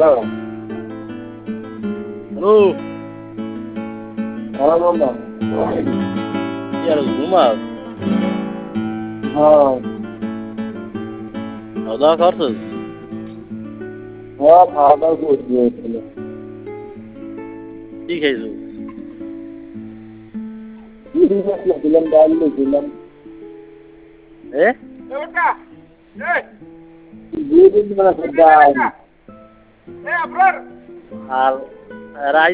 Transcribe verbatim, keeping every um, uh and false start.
hello hello hello বন্ধু কি আর ঘুমাও হ্যাঁ খাওয়া দাওয়া করছো হ্যাঁ খাওয়া দাওয়া করছি আসলে কি খাইছো দিলাম ডাল দিলাম এ দিয়ে দিন মানে ডাল আর রাইস